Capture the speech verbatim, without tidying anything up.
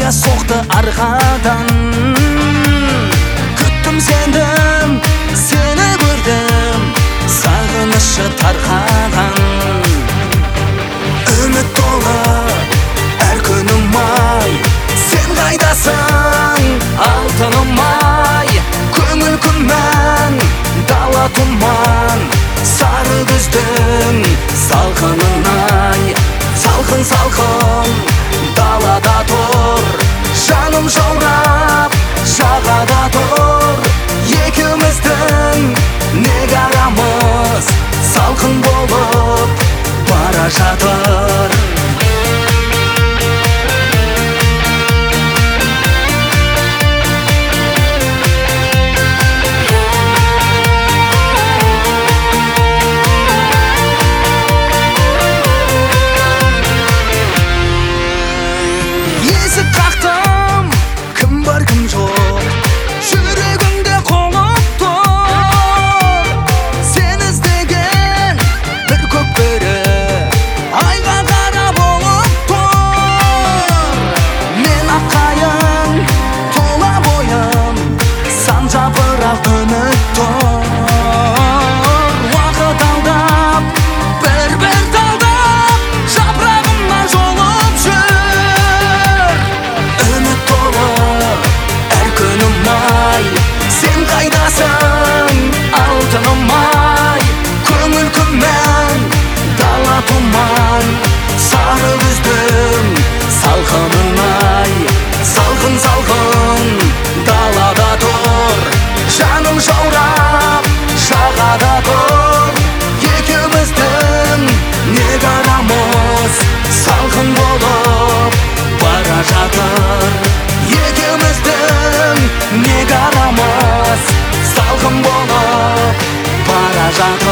ая соқты арқадан. Күттім сендім, сені көрдім, сағынышы тарқаған. Үміт толы әр күнім ай, сен қайдасың алтыным ай. Көңіл күмән, дала тұман, сары күздің салқынын ай. Салқын салқын далада тұр, жаным жаурап жағада тұр. Екеуміздің неге арамыз салқын болып бара жатыр. Есік қақтым, кім бар кім жоқ, жүрегімде қолып тұр. Сен іздеген бір көк бөрі айға қара болып тұр. Мен аққайың, тұла бойым, сан жапырақ үміт тұр. Уақыт алдап, бір-бір талдап, жапырағымнан жолып жүр. Үміт толы әр күнім ай, сен қайдасың алтыным ай. Көңіл күмән, дала тұман, сары күздің салқынын ай. Салқын салқын далада тұр, жаным жаурап жағада тұр. Екеуміздің неге арамыз салқын болып бара жатыр. Екеуміздің неге арамыз салқын болып бара жатыр.